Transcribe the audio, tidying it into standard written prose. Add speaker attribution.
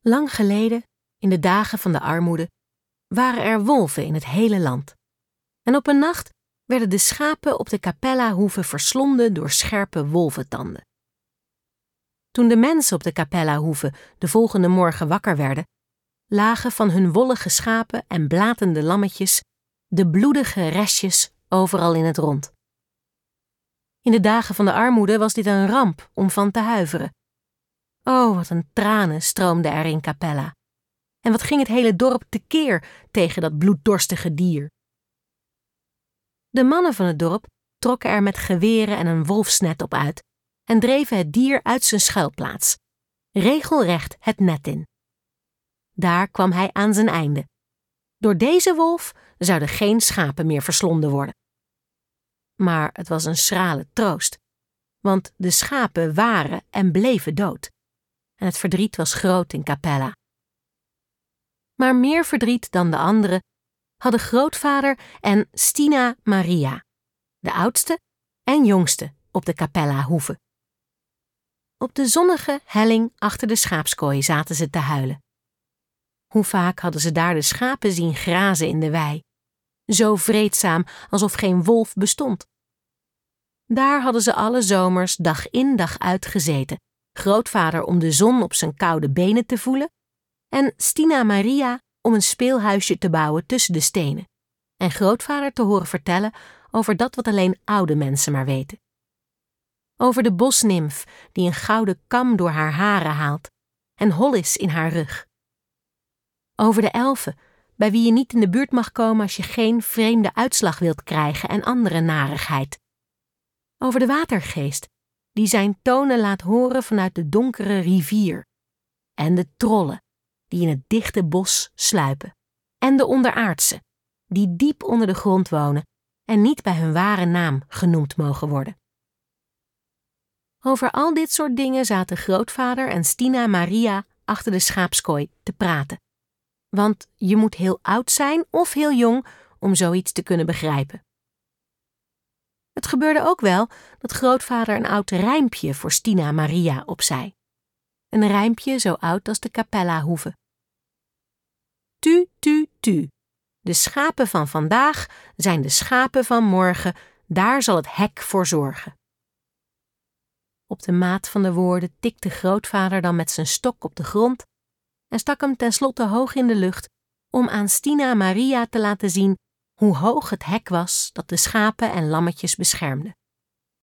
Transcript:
Speaker 1: Lang geleden, in de dagen van de armoede, waren er wolven in het hele land. En op een nacht werden de schapen op de Capella-hoeve verslonden door scherpe wolventanden. Toen de mensen op de Capella-hoeve de volgende morgen wakker werden, lagen van hun wollige schapen en blatende lammetjes de bloedige restjes overal in het rond. In de dagen van de armoede was dit een ramp om van te huiveren. Oh, wat een tranen stroomden er in Capella. En wat ging het hele dorp tekeer tegen dat bloeddorstige dier. De mannen van het dorp trokken er met geweren en een wolfsnet op uit en dreven het dier uit zijn schuilplaats, regelrecht het net in. Daar kwam hij aan zijn einde. Door deze wolf zouden geen schapen meer verslonden worden. Maar het was een schrale troost, want de schapen waren en bleven dood. En het verdriet was groot in Capella. Maar meer verdriet dan de anderen hadden grootvader en Stina Maria, de oudste en jongste op de Capella-hoeve. Op de zonnige helling achter de schaapskooi zaten ze te huilen. Hoe vaak hadden ze daar de schapen zien grazen in de wei, zo vreedzaam alsof geen wolf bestond. Daar hadden ze alle zomers dag in dag uit gezeten, grootvader om de zon op zijn koude benen te voelen en Stina Maria om een speelhuisje te bouwen tussen de stenen en grootvader te horen vertellen over dat wat alleen oude mensen maar weten. Over de bosnimf die een gouden kam door haar haren haalt en hol is in haar rug. Over de elfen, bij wie je niet in de buurt mag komen als je geen vreemde uitslag wilt krijgen en andere narigheid. Over de watergeest, die zijn tonen laat horen vanuit de donkere rivier. En de trollen, die in het dichte bos sluipen. En de onderaardse, die diep onder de grond wonen en niet bij hun ware naam genoemd mogen worden. Over al dit soort dingen zaten grootvader en Stina Maria achter de schaapskooi te praten. Want je moet heel oud zijn of heel jong om zoiets te kunnen begrijpen. Het gebeurde ook wel dat grootvader een oud rijmpje voor Stina Maria opzei. Een rijmpje zo oud als de Capella-hoeve. Tu, tu, tu. De schapen van vandaag zijn de schapen van morgen, daar zal het hek voor zorgen. Op de maat van de woorden tikte grootvader dan met zijn stok op de grond en stak hem tenslotte hoog in de lucht om aan Stina Maria te laten zien hoe hoog het hek was dat de schapen en lammetjes beschermde.